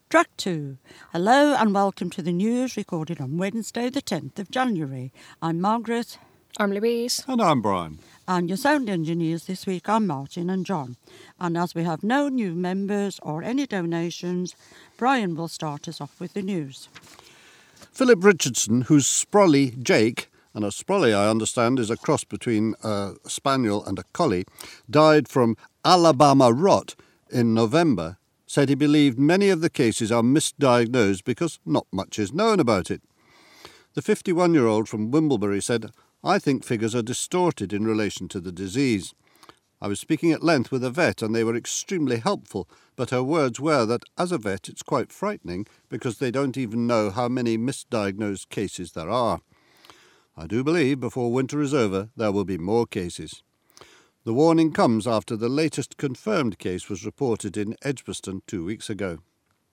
Track 2. Hello and welcome to the news recorded on Wednesday the 10th of January. I'm Margaret. I'm Louise. And I'm Brian. And your sound engineers this week are Martin and John. And as we have no new members or any donations, Brian will start us off with the news. Philip Richardson, who's Sprolly Jake, and a Sprolly, I understand, is a cross between a spaniel and a collie, died from Alabama rot in November, said he believed many of the cases are misdiagnosed because not much is known about it. The 51-year-old from Wimblebury said, "I think figures are distorted in relation to the disease. I was speaking at length with a vet and they were extremely helpful, but her words were that as a vet it's quite frightening because they don't even know how many misdiagnosed cases there are. I do believe before winter is over there will be more cases." The warning comes after the latest confirmed case was reported in Edgbaston 2 weeks ago.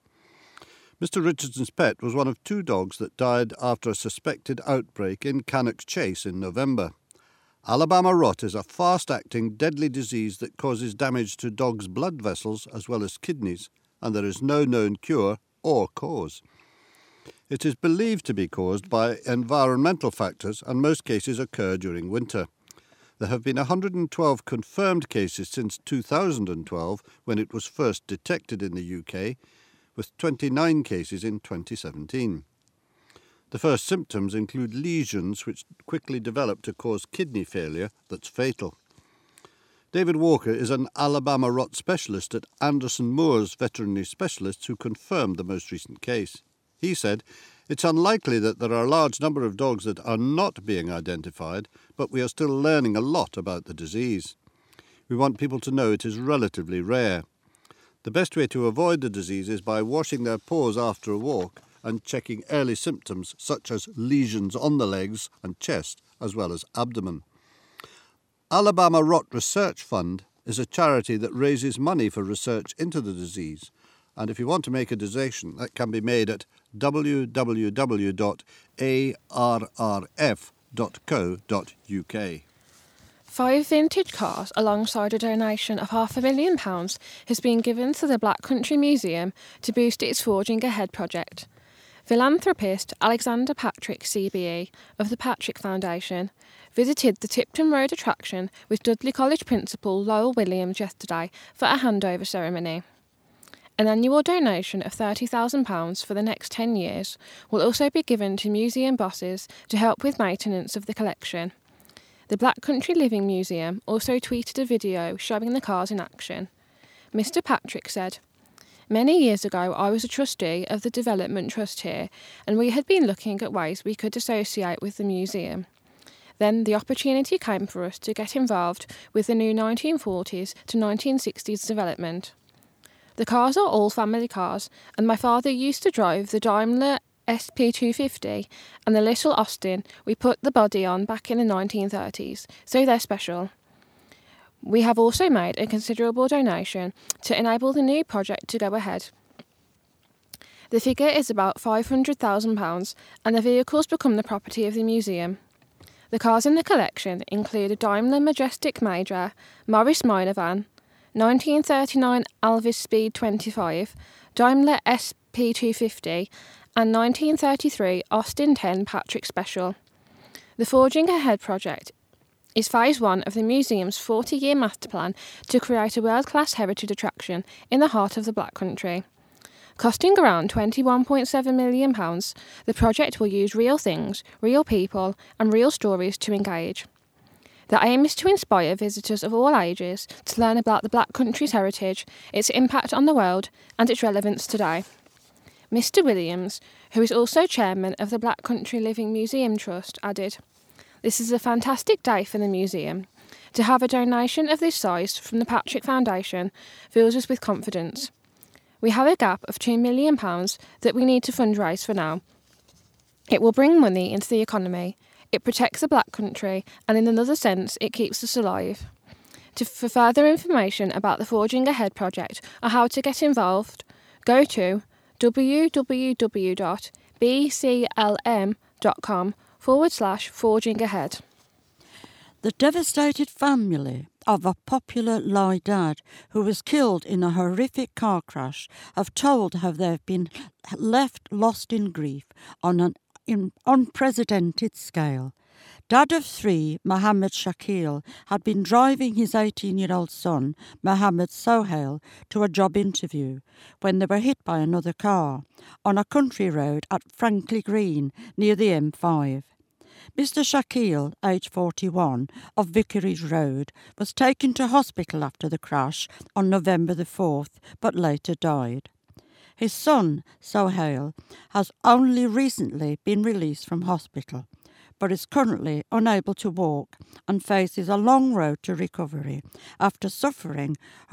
Mr. Richardson's pet was one of 2 dogs that died after a suspected outbreak in Cannock Chase in November. Alabama rot is a fast-acting, deadly disease that causes damage to dogs' blood vessels as well as kidneys, and there is no known cure or cause. It is believed to be caused by environmental factors, and most cases occur during winter. There have been 112 confirmed cases since 2012, when it was first detected in the UK, with 29 cases in 2017. The first symptoms include lesions which quickly develop to cause kidney failure that's fatal. David Walker is an Alabama rot specialist at Anderson Moore's Veterinary Specialists who confirmed the most recent case. He said, "It's unlikely that there are a large number of dogs that are not being identified, but we are still learning a lot about the disease. We want people to know it is relatively rare. The best way to avoid the disease is by washing their paws after a walk and checking early symptoms such as lesions on the legs and chest, as well as abdomen." Alabama Rot Research Fund is a charity that raises money for research into the disease, and if you want to make a donation, that can be made at www.arrf.co.uk. 5 vintage cars alongside a donation of £500,000 has been given to the Black Country Museum to boost its Forging Ahead project. Philanthropist Alexander Patrick CBE of the Patrick Foundation visited the Tipton Road attraction with Dudley College Principal Lowell Williams yesterday for a handover ceremony. An annual donation of £30,000 for the next 10 years will also be given to museum bosses to help with maintenance of the collection. The Black Country Living Museum also tweeted a video showing the cars in action. Mr. Patrick said, "Many years ago I was a trustee of the Development Trust here, and we had been looking at ways we could associate with the museum. Then the opportunity came for us to get involved with the new 1940s to 1960s development. The cars are all family cars, and my father used to drive the Daimler SP250 and the Little Austin we put the body on back in the 1930s, so they're special. We have also made a considerable donation to enable the new project to go ahead. The figure is about £500,000 and the vehicles become the property of the museum. The cars in the collection include a Daimler Majestic Major, Morris Minor Van, 1939 Alvis Speed 25, Daimler SP250 and 1933 Austin 10 Patrick Special. The Forging Ahead project is phase 1 of the museum's 40-year master plan to create a world-class heritage attraction in the heart of the Black Country. Costing around £21.7 million, the project will use real things, real people and real stories to engage. The aim is to inspire visitors of all ages to learn about the Black Country's heritage, its impact on the world and its relevance today. Mr. Williams, who is also chairman of the Black Country Living Museum Trust, added, "This is a fantastic day for the museum. To have a donation of this size from the Patrick Foundation fills us with confidence. We have a gap of £2 million that we need to fundraise for now. It will bring money into the economy. It protects the Black Country, and in another sense, it keeps us alive. For further information about the Forging Ahead project or how to get involved, go to www.bclm.com/forging ahead. The devastated family of a popular Lai dad who was killed in a horrific car crash have told how they've been left lost in grief on an unprecedented scale. Dad of 3, Mohammed Shakil, had been driving his 18-year-old son, Mohammed Sohail, to a job interview when they were hit by another car on a country road at Franklin Green near the M5. Mr. Shakil, aged 41, of Vicarage Road, was taken to hospital after the crash on November the 4th, but later died. His son, Sohail, has only recently been released from hospital, but is currently unable to walk and faces a long road to recovery after suffering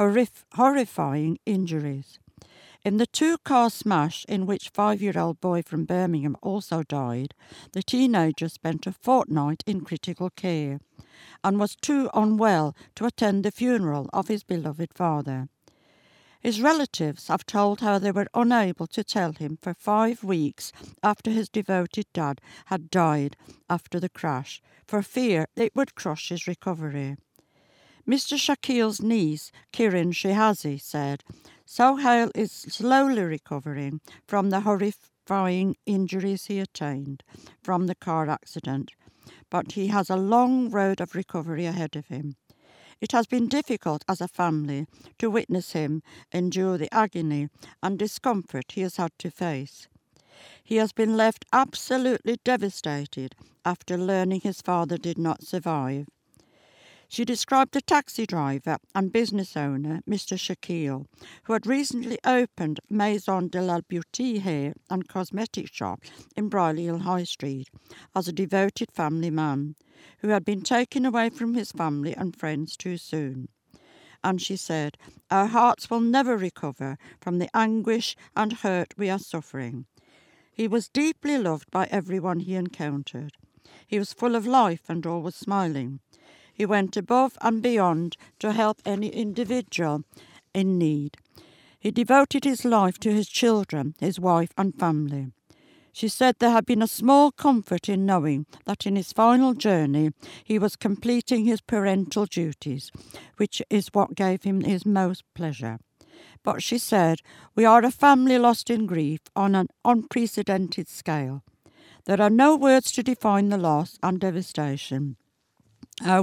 horrifying injuries. In the 2-car smash in which 5-year-old boy from Birmingham also died, the teenager spent a fortnight in critical care and was too unwell to attend the funeral of his beloved father. His relatives have told how they were unable to tell him for 5 weeks after his devoted dad had died after the crash, for fear it would crush his recovery. Mr. Shakil's niece, Kiran Shehazi, said, Sohail is slowly recovering from the horrifying injuries he attained from the car accident, but he has a long road of recovery ahead of him. It has been difficult as a family to witness him endure the agony and discomfort he has had to face. He has been left absolutely devastated after learning his father did not survive. She described a taxi driver and business owner, Mr. Shakil, who had recently opened Maison de la Beauté hair and cosmetic shop in Brierley Hill High Street, as a devoted family man who had been taken away from his family and friends too soon. And she said, "Our hearts will never recover from the anguish and hurt we are suffering." He was deeply loved by everyone he encountered. He was full of life and always smiling. He went above and beyond to help any individual in need. He devoted his life to his children, his wife and family. She said there had been a small comfort in knowing that in his final journey he was completing his parental duties, which is what gave him his most pleasure. But she said, "We are a family lost in grief on an unprecedented scale. There are no words to define the loss and devastation. Our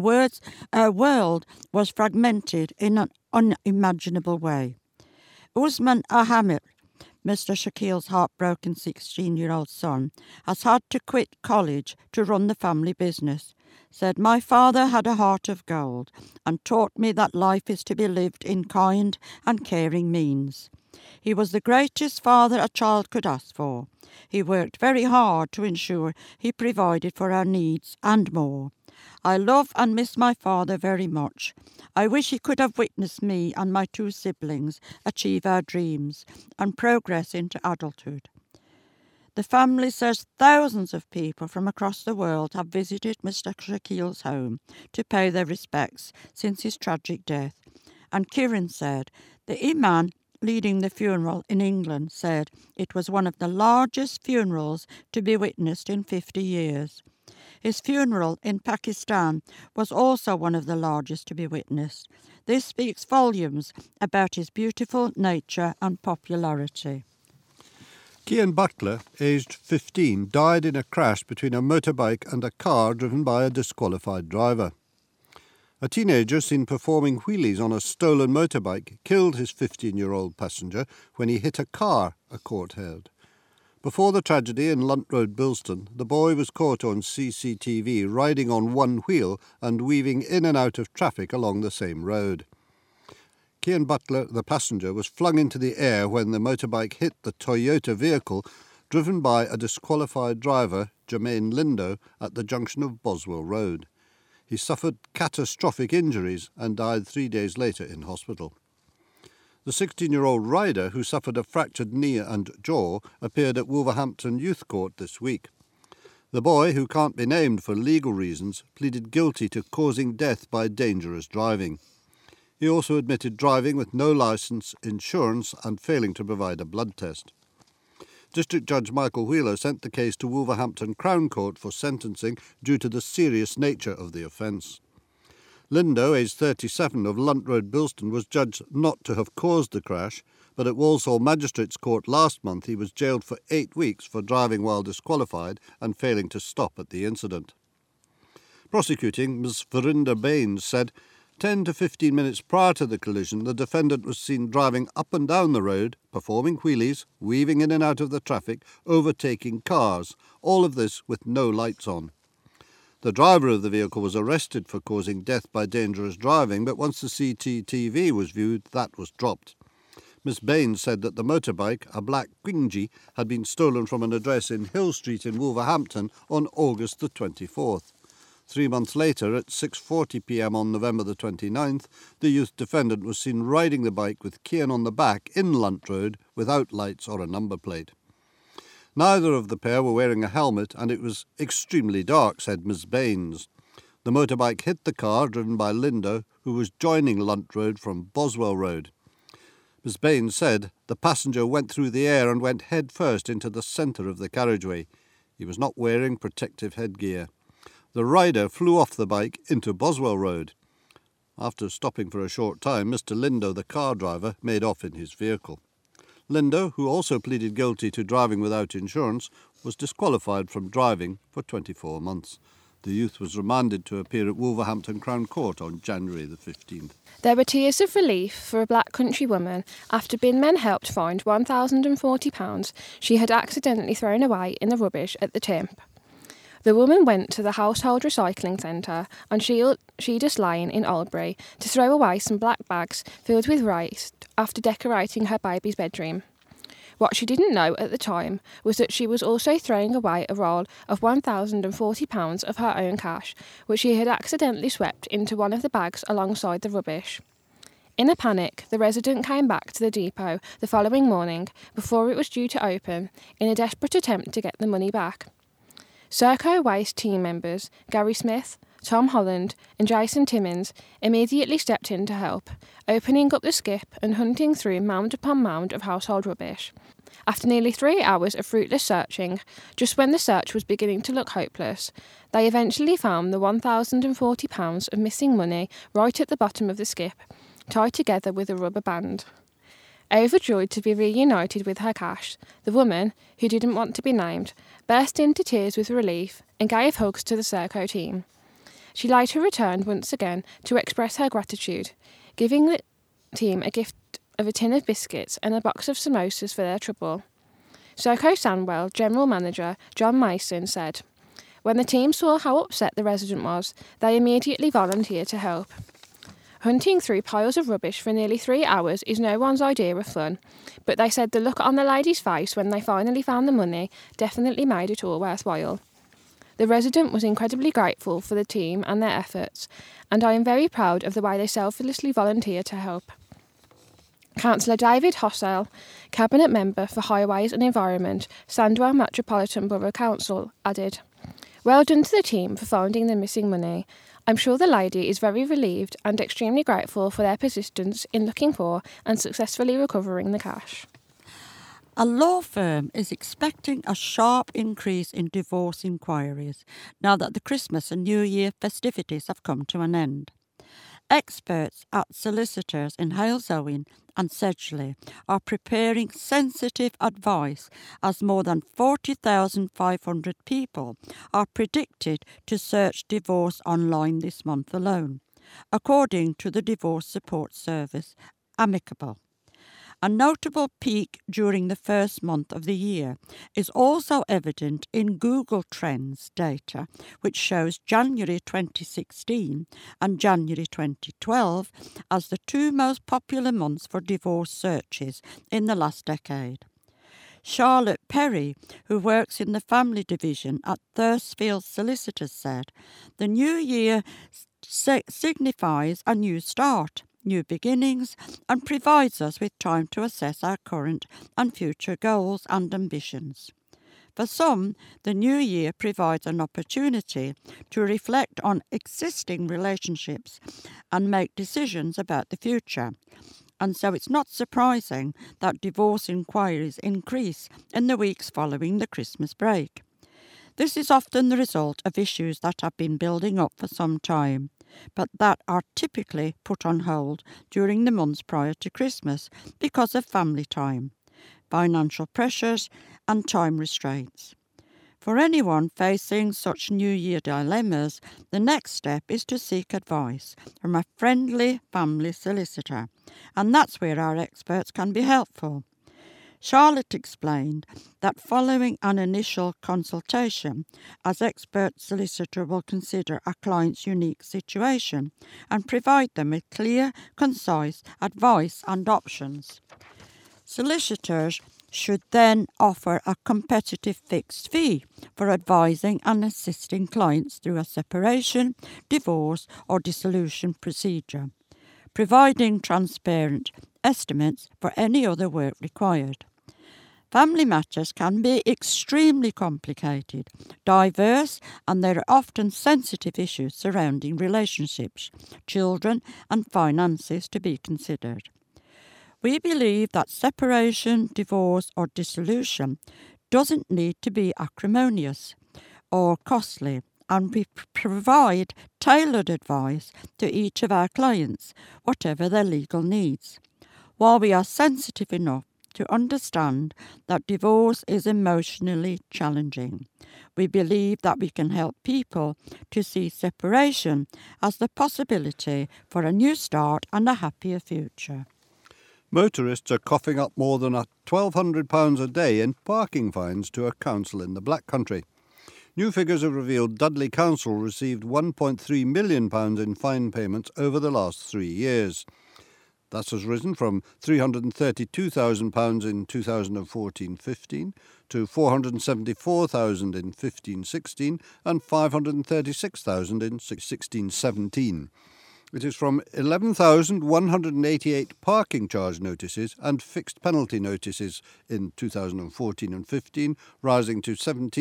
world was fragmented in an unimaginable way." Usman Ahmed, Mr. Shakil's heartbroken 16-year-old son, has had to quit college to run the family business, said, "My father had a heart of gold and taught me that life is to be lived in kind and caring means. He was the greatest father a child could ask for. He worked very hard to ensure he provided for our needs and more. I love and miss my father very much. I wish he could have witnessed me and my 2 siblings achieve our dreams and progress into adulthood." The family says thousands of people from across the world have visited Mr. Shakil's home to pay their respects since his tragic death. And Kiran said, the Imam leading the funeral in England said it was one of the largest funerals to be witnessed in 50 years. His funeral in Pakistan was also one of the largest to be witnessed. This speaks volumes about his beautiful nature and popularity. Kian Butler, aged 15, died in a crash between a motorbike and a car driven by a disqualified driver. A teenager seen performing wheelies on a stolen motorbike killed his 15-year-old passenger when he hit a car, a court held. Before the tragedy in Lunt Road, Bilston, the boy was caught on CCTV riding on one wheel and weaving in and out of traffic along the same road. Kian Butler, the passenger, was flung into the air when the motorbike hit the Toyota vehicle driven by a disqualified driver, Jermaine Lindo, at the junction of Boswell Road. He suffered catastrophic injuries and died 3 days later in hospital. The 16-year-old rider, who suffered a fractured knee and jaw, appeared at Wolverhampton Youth Court this week. The boy, who can't be named for legal reasons, pleaded guilty to causing death by dangerous driving. He also admitted driving with no licence, insurance and failing to provide a blood test. District Judge Michael Wheeler sent the case to Wolverhampton Crown Court for sentencing due to the serious nature of the offence. Lindo, aged 37, of Lunt Road, Bilston, was judged not to have caused the crash, but at Walsall Magistrates Court last month he was jailed for 8 weeks for driving while disqualified and failing to stop at the incident. Prosecuting, Ms Verinder Baines said 10 to 15 minutes prior to the collision, the defendant was seen driving up and down the road, performing wheelies, weaving in and out of the traffic, overtaking cars, all of this with no lights on. The driver of the vehicle was arrested for causing death by dangerous driving, but once the CCTV was viewed, that was dropped. Miss Baines said that the motorbike, a black Quingy, had been stolen from an address in Hill Street in Wolverhampton on August the 24th. 3 months later, at 6:40 p.m. on November the 29th, the youth defendant was seen riding the bike with Kian on the back in Lunt Road without lights or a number plate. Neither of the pair were wearing a helmet and it was extremely dark, said Miss Baines. The motorbike hit the car driven by Lindo, who was joining Lunt Road from Boswell Road. Miss Baines said the passenger went through the air and went head first into the centre of the carriageway. He was not wearing protective headgear. The rider flew off the bike into Boswell Road. After stopping for a short time, Mr Lindo, the car driver, made off in his vehicle. Lindo, who also pleaded guilty to driving without insurance, was disqualified from driving for 24 months. The youth was remanded to appear at Wolverhampton Crown Court on January the 15th. There were tears of relief for a Black Country woman after bin men helped find £1,040 she had accidentally thrown away in the rubbish at the Timp. The woman went to the Household Recycling Centre on Sheedus Lane in Albury to throw away some black bags filled with rice after decorating her baby's bedroom. What she didn't know at the time was that she was also throwing away a roll of £1,040 of her own cash, which she had accidentally swept into one of the bags alongside the rubbish. In a panic, the resident came back to the depot the following morning before it was due to open in a desperate attempt to get the money back. Serco Waste team members Gary Smith, Tom Holland and Jason Timmins immediately stepped in to help, opening up the skip and hunting through mound upon mound of household rubbish. After nearly 3 hours of fruitless searching, just when the search was beginning to look hopeless, they eventually found the £1,040 of missing money right at the bottom of the skip, tied together with a rubber band. Overjoyed to be reunited with her cash, the woman, who didn't want to be named, burst into tears with relief and gave hugs to the Serco team. She later returned once again to express her gratitude, giving the team a gift of a tin of biscuits and a box of samosas for their trouble. Serco Sandwell General Manager John Mason said, "When the team saw how upset the resident was, they immediately volunteered to help. Hunting through piles of rubbish for nearly 3 hours is no one's idea of fun, but they said the look on the lady's face when they finally found the money definitely made it all worthwhile. The resident was incredibly grateful for the team and their efforts, and I am very proud of the way they selflessly volunteered to help." Councillor David Hossell, Cabinet Member for Highways and Environment, Sandwell Metropolitan Borough Council, added, "Well done to the team for finding the missing money. I'm sure the lady is very relieved and extremely grateful for their persistence in looking for and successfully recovering the cash." A law firm is expecting a sharp increase in divorce inquiries now that the Christmas and New Year festivities have come to an end. Experts at solicitors in Halesowen and Sedgley are preparing sensitive advice as more than 40,500 people are predicted to search divorce online this month alone, according to the divorce support service Amicable. A notable peak during the first month of the year is also evident in Google Trends data, which shows January 2016 and January 2012 as the two most popular months for divorce searches in the last decade. Charlotte Perry, who works in the family division at Thursfield Solicitors, said, "The new year signifies a new start, new beginnings, and provides us with time to assess our current and future goals and ambitions. For some, the new year provides an opportunity to reflect on existing relationships and make decisions about the future. And so it's not surprising that divorce inquiries increase in the weeks following the Christmas break. This is often the result of issues that have been building up for some time, but that are typically put on hold during the months prior to Christmas because of family time, financial pressures and time restraints. For anyone facing such New Year dilemmas, the next step is to seek advice from a friendly family solicitor, and that's where our experts can be helpful. Charlotte explained that following an initial consultation, an expert solicitor will consider a client's unique situation and provide them with clear, concise advice and options. Solicitors should then offer a competitive fixed fee for advising and assisting clients through a separation, divorce or dissolution procedure, providing transparent estimates for any other work required. Family matters can be extremely complicated, diverse, and there are often sensitive issues surrounding relationships, children, and finances to be considered. We believe that separation, divorce, or dissolution doesn't need to be acrimonious or costly, and we provide tailored advice to each of our clients, whatever their legal needs. While we are sensitive enough to understand that divorce is emotionally challenging, we believe that we can help people to see separation as the possibility for a new start and a happier future. Motorists are coughing up more than £1,200 a day in parking fines to a council in the Black Country. New figures have revealed Dudley Council received £1.3 million in fine payments over the last 3 years. That has risen from £332,000 in 2014-15 to £474,000 in 15-16 and £536,000 in 16-17. It is from 11,188 parking charge notices and fixed penalty notices in 2014 and 15, rising to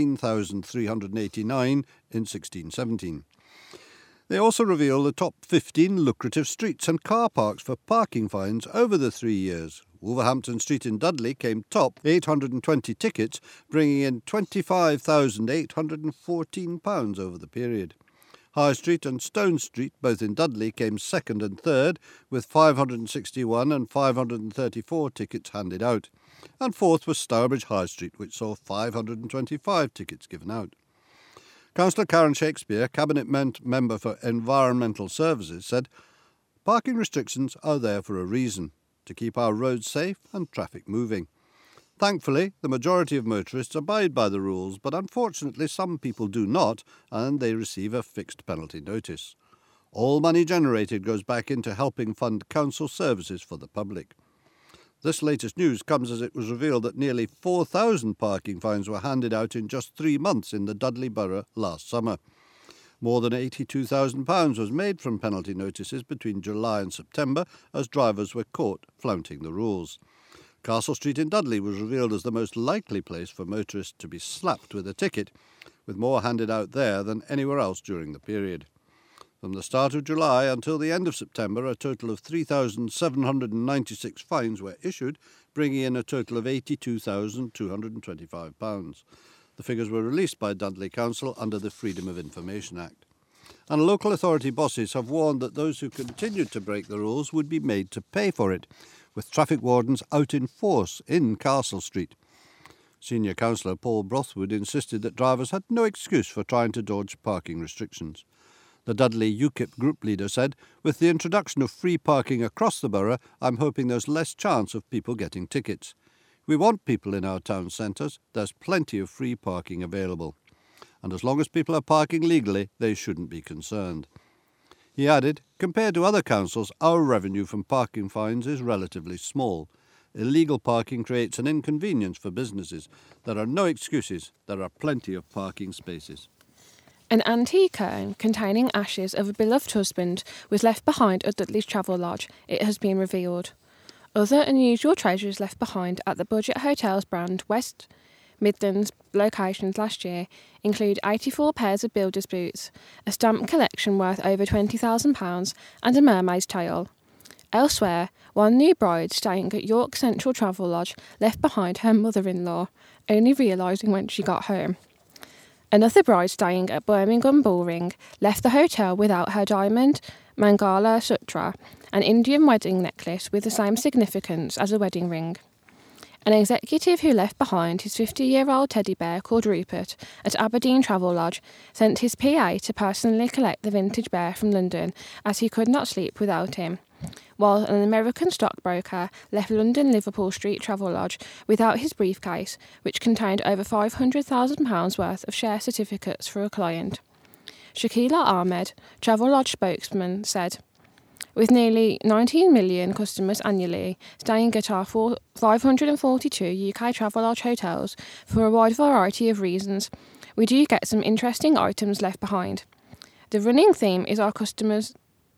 17,389 in 16-17. They also reveal the top 15 lucrative streets and car parks for parking fines over the 3 years. Wolverhampton Street in Dudley came top, 820 tickets, bringing in £25,814 over the period. High Street and Stone Street, both in Dudley, came second and third, with 561 and 534 tickets handed out. And fourth was Stourbridge High Street, which saw 525 tickets given out. Councillor Karen Shakespeare, Cabinet Member for Environmental Services, said, "Parking restrictions are there for a reason, to keep our roads safe and traffic moving. Thankfully, the majority of motorists abide by the rules, but unfortunately some people do not, and they receive a fixed penalty notice. All money generated goes back into helping fund council services for the public." This latest news comes as it was revealed that nearly 4,000 parking fines were handed out in just 3 months in the Dudley Borough last summer. More than £82,000 was made from penalty notices between July and September as drivers were caught flouting the rules. Castle Street in Dudley was revealed as the most likely place for motorists to be slapped with a ticket, with more handed out there than anywhere else during the period. From the start of July until the end of September, a total of 3,796 fines were issued, bringing in a total of £82,225. The figures were released by Dudley Council under the Freedom of Information Act. And local authority bosses have warned that those who continued to break the rules would be made to pay for it, with traffic wardens out in force in Castle Street. Senior Councillor Paul Brothwood insisted that drivers had no excuse for trying to dodge parking restrictions. The Dudley UKIP group leader said, "With the introduction of free parking across the borough, I'm hoping there's less chance of people getting tickets. We want people in our town centres. There's plenty of free parking available. And as long as people are parking legally, they shouldn't be concerned." He added, "Compared to other councils, our revenue from parking fines is relatively small. Illegal parking creates an inconvenience for businesses. There are no excuses. There are plenty of parking spaces." An antique urn containing ashes of a beloved husband was left behind at Dudley's Travel Lodge, it has been revealed. Other unusual treasures left behind at the Budget Hotels brand West Midlands locations last year include 84 pairs of builder's boots, a stamp collection worth over £20,000 and a mermaid's tail. Elsewhere, one new bride staying at York Central Travel Lodge left behind her mother-in-law, only realising when she got home. Another bride staying at Birmingham Bullring left the hotel without her diamond Mangala Sutra, an Indian wedding necklace with the same significance as a wedding ring. An executive who left behind his 50-year-old teddy bear called Rupert at Aberdeen Travelodge sent his PA to personally collect the vintage bear from London, as he could not sleep without him, while an American stockbroker left London Liverpool Street Travelodge without his briefcase, which contained over £500,000 worth of share certificates for a client. Shakila Ahmed, Travelodge spokesman, said, "With nearly 19 million customers annually staying at our 542 UK Travelodge hotels for a wide variety of reasons, we do get some interesting items left behind. The running theme our customers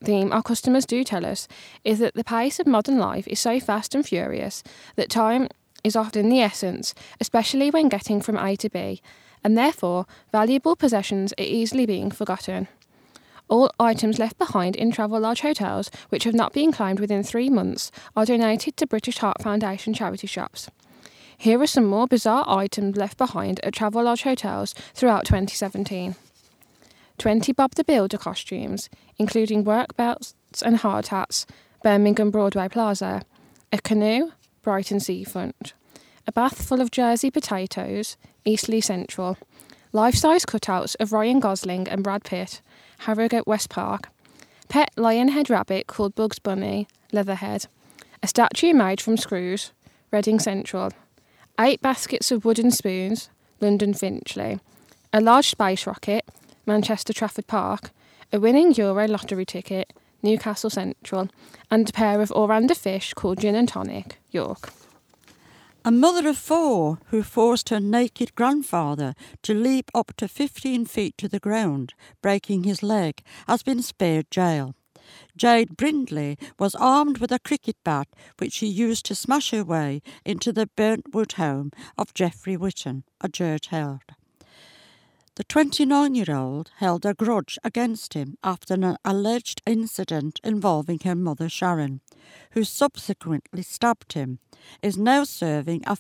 do tell us is that the pace of modern life is so fast and furious that time is often the essence, especially when getting from A to B, and therefore valuable possessions are easily being forgotten. All items left behind in Travelodge hotels which have not been claimed within 3 months are donated to British Heart Foundation charity shops. Here are some more bizarre items left behind at Travelodge hotels throughout 2017. 20 Bob the Builder costumes, including work belts and hard hats, Birmingham Broadway Plaza. A canoe, Brighton Seafront. A bath full of Jersey potatoes, Eastleigh Central. Life-size cutouts of Ryan Gosling and Brad Pitt, Harrogate West Park. Pet lion-head rabbit called Bugs Bunny, Leatherhead. A statue made from screws, Reading Central. 8 baskets of wooden spoons, London Finchley. A large space rocket, Manchester Trafford Park. A winning Euro lottery ticket, Newcastle Central. And a pair of Oranda fish called Gin and Tonic, York. A mother of 4 who forced her naked grandfather to leap up to 15 feet to the ground, breaking his leg, has been spared jail. Jade Brindley was armed with a cricket bat which she used to smash her way into the Burntwood home of Geoffrey Whitten, a George held. The 29-year-old held a grudge against him after an alleged incident involving her mother Sharon, who subsequently stabbed him, is now serving a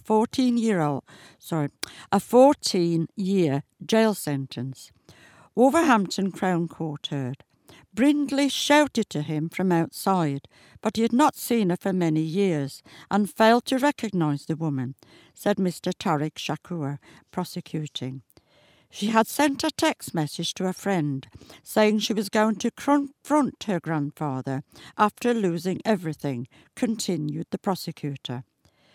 14-year jail sentence. Wolverhampton Crown Court heard. Brindley shouted to him from outside, but he had not seen her for many years and failed to recognise the woman, said Mr. Tariq Shakur, prosecuting. She had sent a text message to a friend saying she was going to confront her grandfather after losing everything, continued the prosecutor.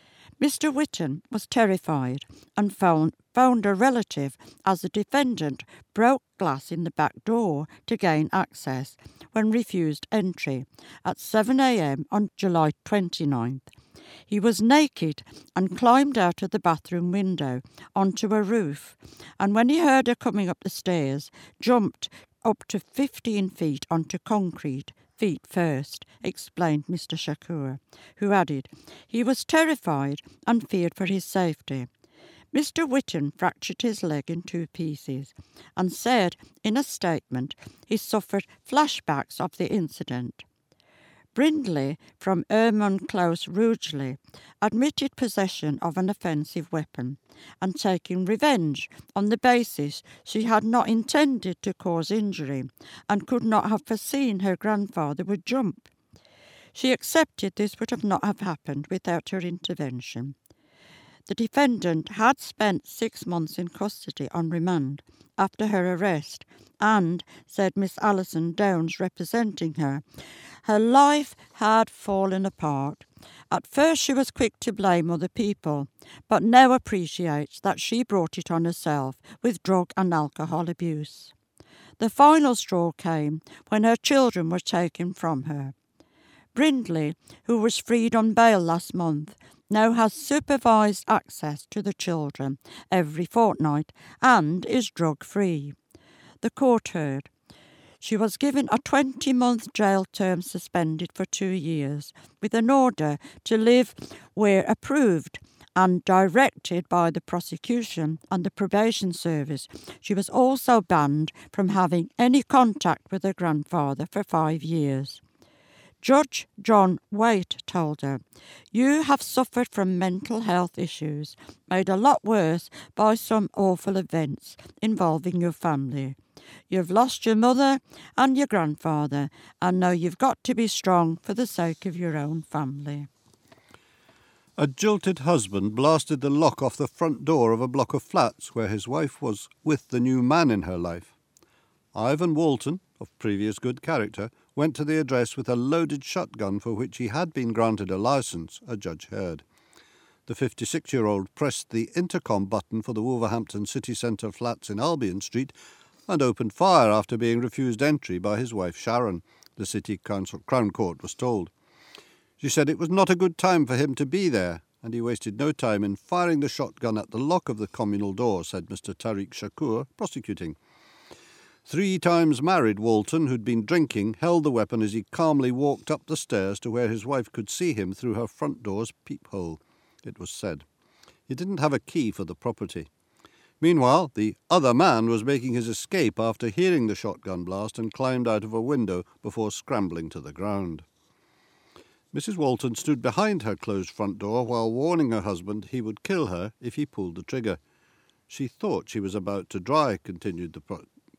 Mr. Whitten was terrified and found a relative as the defendant broke glass in the back door to gain access when refused entry at 7 a.m. on July 29th. He was naked and climbed out of the bathroom window onto a roof, and when he heard her coming up the stairs, jumped up to 15 feet onto concrete, feet first, explained Mr. Shakur, who added he was terrified and feared for his safety. Mr. Whitten fractured his leg in 2 pieces and said in a statement he suffered flashbacks of the incident. Brindley, from Ermon Close, Rugeley, admitted possession of an offensive weapon and taking revenge on the basis she had not intended to cause injury and could not have foreseen her grandfather would jump. She accepted this would not have happened without her intervention. The defendant had spent 6 months in custody on remand after her arrest and, said Miss Alison Downs representing her, her life had fallen apart. At first she was quick to blame other people, but now appreciates that she brought it on herself with drug and alcohol abuse. The final straw came when her children were taken from her. Brindley, who was freed on bail last month, now has supervised access to the children every fortnight and is drug-free. The court heard. She was given a 20-month jail term suspended for 2 years, with an order to live where approved and directed by the prosecution and the probation service. She was also banned from having any contact with her grandfather for 5 years. Judge John Waite told her, "You have suffered from mental health issues, made a lot worse by some awful events involving your family. You've lost your mother and your grandfather, and now you've got to be strong for the sake of your own family." A jilted husband blasted the lock off the front door of a block of flats where his wife was with the new man in her life. Ivan Walton, of previous good character, went to the address with a loaded shotgun for which he had been granted a licence, a judge heard. The 56-year-old pressed the intercom button for the Wolverhampton city centre flats in Albion Street and opened fire after being refused entry by his wife Sharon, the City Crown Court was told. She said it was not a good time for him to be there, and he wasted no time in firing the shotgun at the lock of the communal door, said Mr. Tariq Shakur, prosecuting. 3 times married Walton, who'd been drinking, held the weapon as he calmly walked up the stairs to where his wife could see him through her front door's peephole, it was said. He didn't have a key for the property. Meanwhile, the other man was making his escape after hearing the shotgun blast and climbed out of a window before scrambling to the ground. Mrs. Walton stood behind her closed front door while warning her husband he would kill her if he pulled the trigger. She thought she was about to die, continued the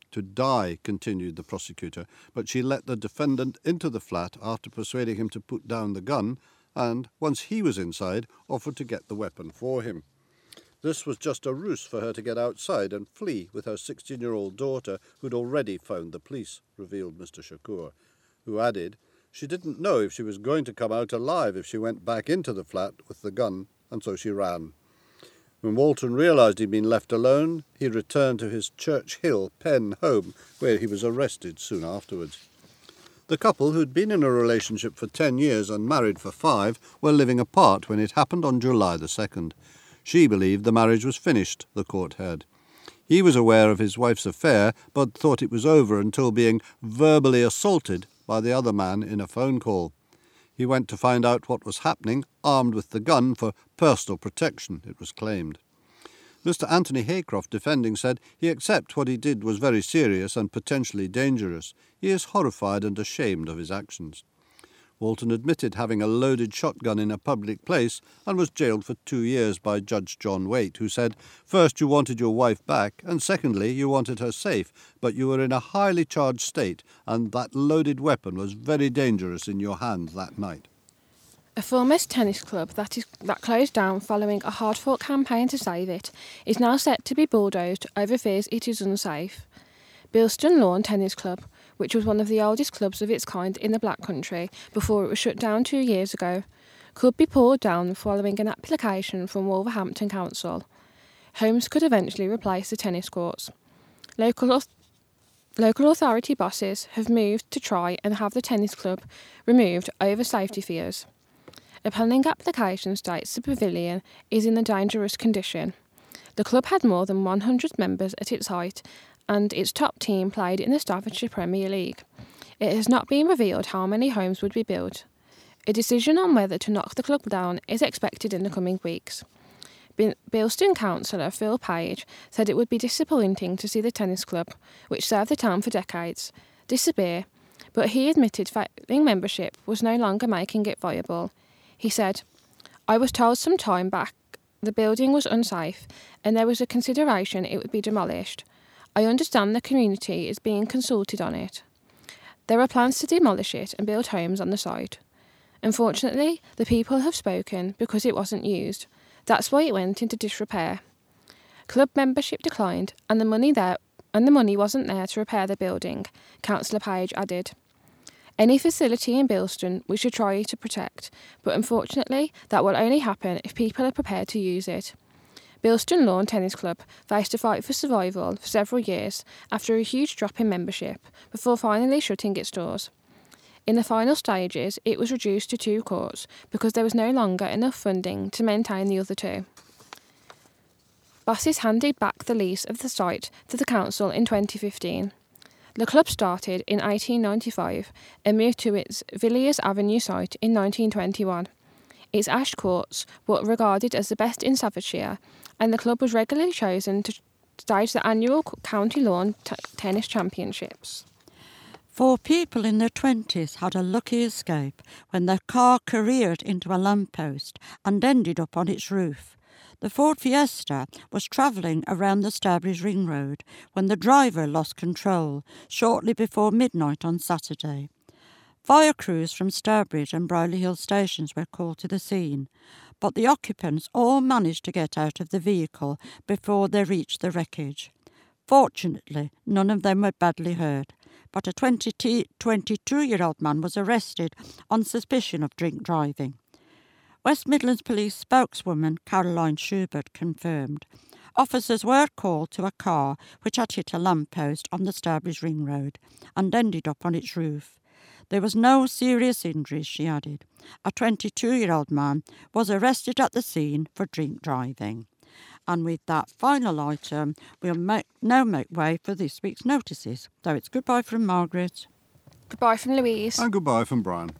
prosecutor, but she let the defendant into the flat after persuading him to put down the gun and, once he was inside, offered to get the weapon for him. This was just a ruse for her to get outside and flee with her 16-year-old daughter, who'd already phoned the police, revealed Mr. Shakur, who added she didn't know if she was going to come out alive if she went back into the flat with the gun, and so she ran. When Walton realised he'd been left alone, he returned to his Church Hill Penn home, where he was arrested soon afterwards. The couple, who'd been in a relationship for 10 years and married for 5, were living apart when it happened on July the 2nd. She believed the marriage was finished, the court heard. He was aware of his wife's affair, but thought it was over until being verbally assaulted by the other man in a phone call. He went to find out what was happening, armed with the gun for personal protection, it was claimed. Mr. Anthony Haycroft, defending, said he accepts what he did was very serious and potentially dangerous. He is horrified and ashamed of his actions. Walton admitted having a loaded shotgun in a public place and was jailed for 2 years by Judge John Waite, who said, "First, you wanted your wife back, and secondly, you wanted her safe, but you were in a highly charged state, and that loaded weapon was very dangerous in your hands that night." A former tennis club that closed down following a hard-fought campaign to save it is now set to be bulldozed over fears it is unsafe. Bilston Lawn Tennis Club, which was one of the oldest clubs of its kind in the Black Country before it was shut down 2 years ago, could be pulled down following an application from Wolverhampton Council. Homes could eventually replace the tennis courts. Local authority bosses have moved to try and have the tennis club removed over safety fears. A planning application states the pavilion is in a dangerous condition. The club had more than 100 members at its height, and its top team played in the Staffordshire Premier League. It has not been revealed how many homes would be built. A decision on whether to knock the club down is expected in the coming weeks. Bilston councillor Phil Page said it would be disappointing to see the tennis club, which served the town for decades, disappear, but he admitted failing membership was no longer making it viable. He said, "I was told some time back the building was unsafe and there was a consideration it would be demolished. I understand the community is being consulted on it. There are plans to demolish it and build homes on the site. Unfortunately, the people have spoken because it wasn't used. That's why it went into disrepair. Club membership declined and the money wasn't there to repair the building," Councillor Page added. "Any facility in Bilston we should try to protect, but unfortunately that will only happen if people are prepared to use it." Bilston Lawn Tennis Club faced a fight for survival for several years after a huge drop in membership, before finally shutting its doors. In the final stages, it was reduced to 2 courts because there was no longer enough funding to maintain the other 2. Bosses handed back the lease of the site to the council in 2015. The club started in 1895 and moved to its Villiers Avenue site in 1921. Its ash courts were regarded as the best in Staffordshire, and the club was regularly chosen to stage the annual County Lawn Tennis Championships. 4 people in their 20s had a lucky escape when their car careered into a lamppost and ended up on its roof. The Ford Fiesta was travelling around the Starbridge Ring Road when the driver lost control shortly before midnight on Saturday. Fire crews from Starbridge and Brierley Hill stations were called to the scene, but the occupants all managed to get out of the vehicle before they reached the wreckage. Fortunately, none of them were badly hurt, but a 22-year-old man was arrested on suspicion of drink driving. West Midlands Police spokeswoman Caroline Schubert confirmed officers were called to a car which had hit a lamppost on the Starbridge Ring Road and ended up on its roof. There was no serious injuries, she added. A 22-year-old man was arrested at the scene for drink driving. And with that final item, we'll now make way for this week's notices. So it's goodbye from Margaret. Goodbye from Louise. And goodbye from Brian.